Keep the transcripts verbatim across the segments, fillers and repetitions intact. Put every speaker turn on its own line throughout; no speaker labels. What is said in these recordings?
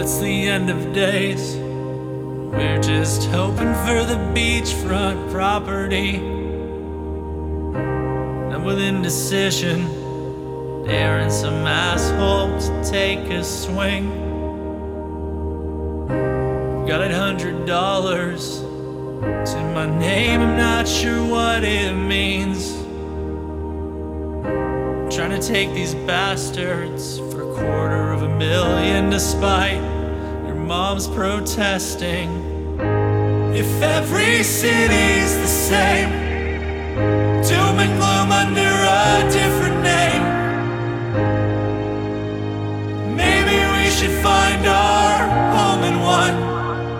it's the end of days. We're just hoping for the beachfront property. And with indecision, daring some asshole to take a swing. Got eight hundred dollars to my name, I'm not sure what it means. Trying to take these bastards for a quarter of a million, despite your mom's protesting. If every city's the same, doom and gloom under a different name, maybe we should find our home in one.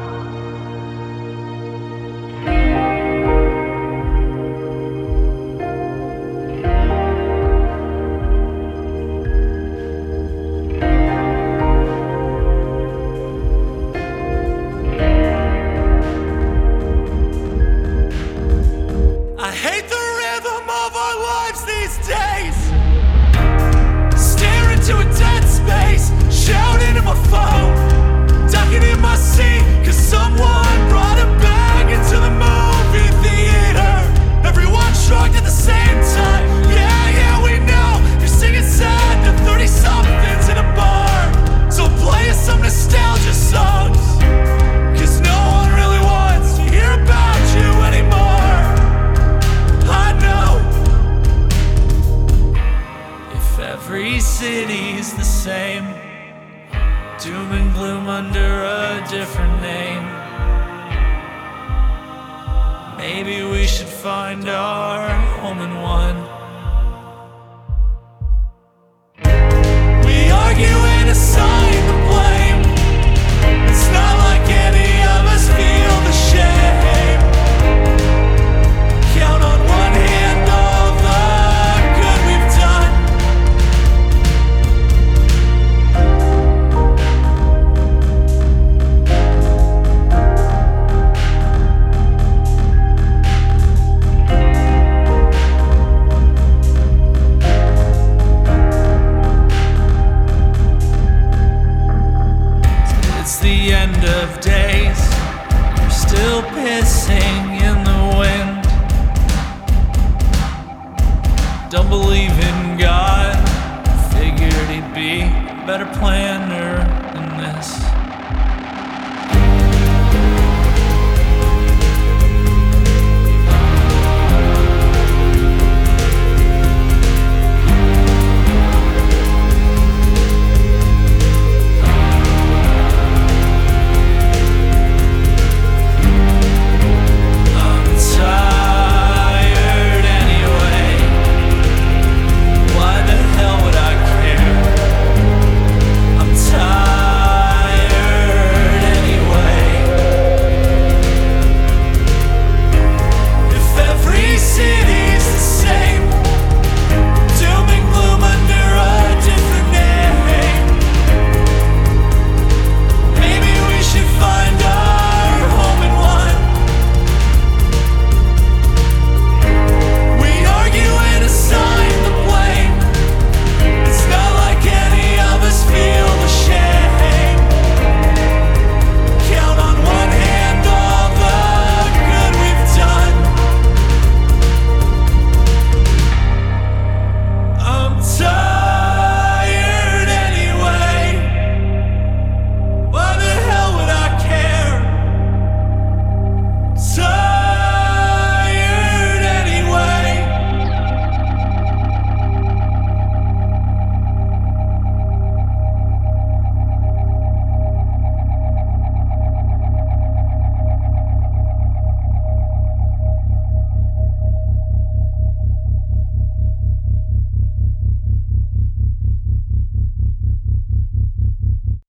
I hate the rhythm of our lives these days. Staring to a dead space, shouting at my phone, ducking in my seat, cause someone brought a bag into the movie theater. Everyone shrugged at the same time. Yeah, yeah, we know you're singing sad to thirty-somethings in a bar. So play us some nostalgia songs, cause no one really wants to hear about you anymore. Every city's the same, doom and gloom under a different name. Maybe we should find our home in one. We argue and assign the blame. It's not like any of us feel the shame. Count on one hand all the good we've done. The end of days, you're still pissing in the wind. Don't believe in God, figured he'd be a better planner than this.